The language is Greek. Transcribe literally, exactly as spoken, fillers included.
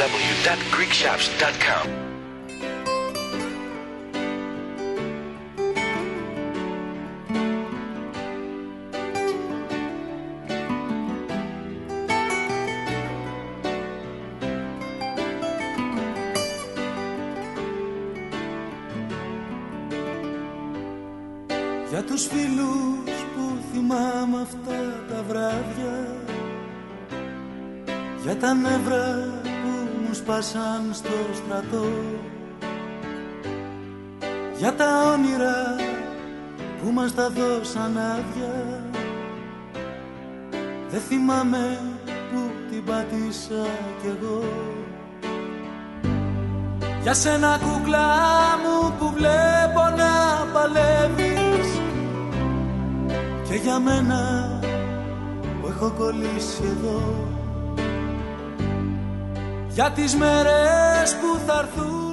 w dot greek shops dot com. Για τους φίλους που θυμάμαι αυτά τα βράδια, για τα νεύρα που μου σπάσαν στο στρατό, για τα όνειρα που μας τα δώσαν άδεια, δεν θυμάμαι που την πάτησα κι εγώ. Για σένα κούκλα μου που βλέπω να παλεύεις, και για μένα που έχω κολλήσει εδώ, για τις μέρες που θα έρθουν